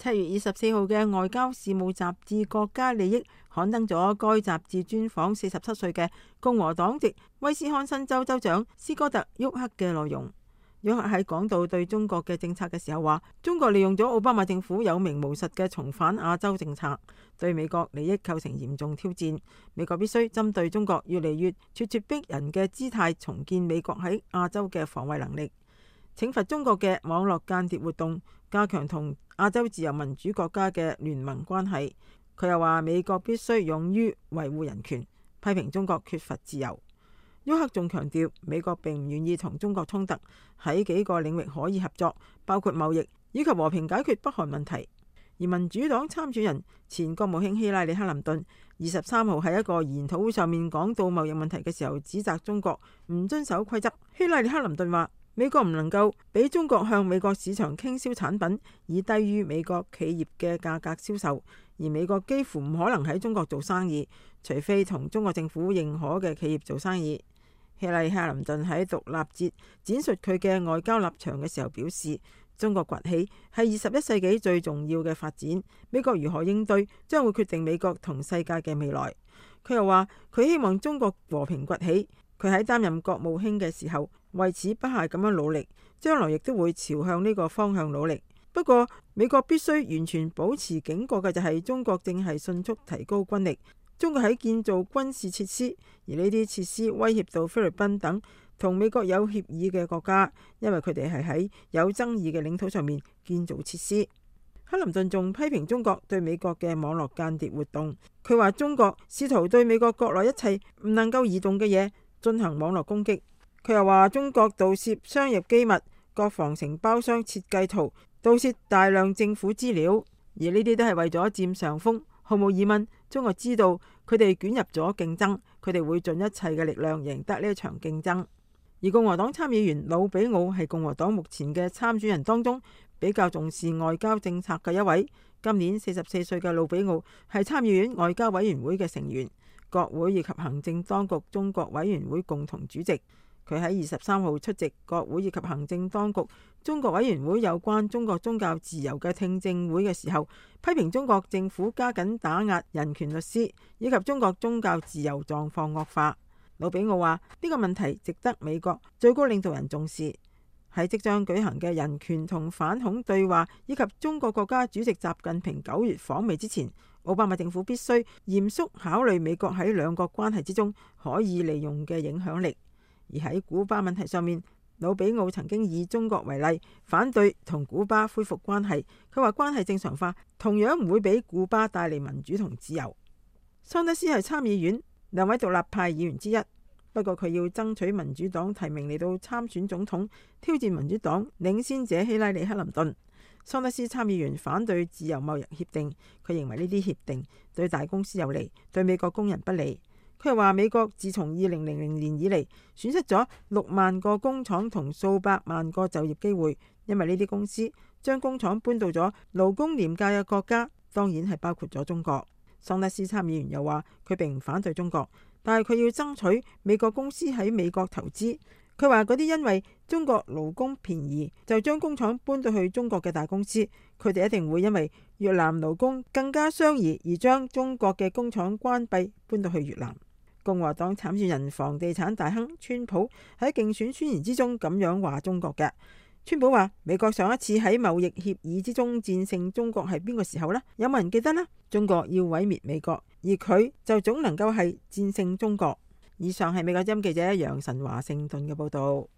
7月24號嘅外交事務雜誌《國家利益》刊登咗該雜誌專訪47歲嘅共和黨籍威斯康辛州州長斯科特·沃克嘅內容。沃克喺講到對中國嘅政策嘅時候話，中國利用咗奧巴馬政府有名無實嘅重返亞洲政策，對美國利益構成嚴重挑戰。美國必須針對中國越嚟越咄咄逼人嘅姿態，重建美國喺亞洲嘅防衛能力，懲罰中國嘅網絡間諜活動，加強同亞洲自由民主國家嘅聯盟關係。佢又話美國必須勇於維護人權，批評中國缺乏自由。沃克仲強調，美國並唔願意同中國衝突，喺幾個領域可以合作，包括貿易以及和平解決北韓問題。而民主黨參選人前國務卿希拉里克林頓23號喺一個研討會上面講到貿易問題嘅時候，指責中國唔遵守規則。希拉里克林頓話，美國唔能夠俾中國向美國市場傾銷產品以低於美國企業嘅價格銷售，而美國幾乎唔可能喺中國做生意，除非同中國政府認可嘅企業做生意。希拉里克林頓喺獨立節展述佢嘅外交立場嘅時候表示，中國崛起係21世紀最重要嘅發展，美國如何應對將會決定美國同世界嘅未來。佢又話佢希望中國和平崛起，佢喺擔任國務卿嘅時候為此不懈咁樣努力，將來亦都會朝向呢個方向努力。不過美國必須完全保持警覺嘅就係中國正係迅速提高軍力。中國喺建造軍事設施，而呢啲設施威脅到菲律賓等同美國有協議嘅國家，因為佢哋係喺有爭議嘅領土上面建造設施。克林頓仲批評中國對美國嘅網絡間諜活動，佢話中國試圖對美國國內一切唔能夠移動嘅嘢進行網絡攻擊。佢又話中國盜竊商業機密、國防承包商設計圖、盜竊大量政府資料，而呢啲都係為咗佔上風。毫無疑問，中國知道佢哋捲入咗競爭，佢哋會盡一切嘅力量贏得呢一場競爭。而共和黨參議員魯比奧係共和黨目前嘅參選人當中比較重視外交政策嘅一位。今年44歲嘅魯比奧係參議院外交委員會嘅成員，國會以及行政當局中國委員會共同主席。佢喺23號出席國會以及行政當局中國委員會有關中國宗教自由嘅聽證會嘅時候，批評中國政府加緊打壓人權律師，以及中國宗教自由狀況惡化。魯比奧話呢個問題值得美國最高領導人重視。喺即將舉行嘅人權同反恐對話以及中國國家主席習近平9月訪美之前，奧巴馬政府必須嚴肅考慮美國喺兩國關係之中可以利用嘅影響力。而喺古巴問題上面，魯比奧曾經以中國為例，反對同古巴恢復關係。佢話關係正常化同樣唔會俾古巴帶嚟民主同自由。桑德斯係參議院兩位獨立派議員之一，不過佢要爭取民主黨提名嚟到參選總統，挑戰民主黨領先者希拉里克林頓。桑德斯參議員反對自由貿易協定，佢認為呢啲協定對大公司有利，對美國工人不利。佢又話美國自從2000年以嚟損失咗6萬個工廠同數百萬個就業機會，因為呢啲公司將工廠搬到咗勞工廉價嘅國家，當然係包括咗中國。桑德斯參議員又話佢並唔反對中國，但係佢要爭取美國公司喺美國投資。佢話嗰啲因為中國勞工便宜就將工廠搬到去中國嘅大公司，佢哋一定會因為越南勞工更加相宜而將中國嘅工廠關閉搬到去越南。共和黨參選人房地產大亨川普喺競選宣言之中咁樣話中國嘅。川普話美國上一次喺貿易協議之中戰勝中國係邊個時候呢？有冇人記得呢？中國要毀滅美國，而佢就總能夠係戰勝中國。以上係美國之音記者楊晨華盛頓嘅報道。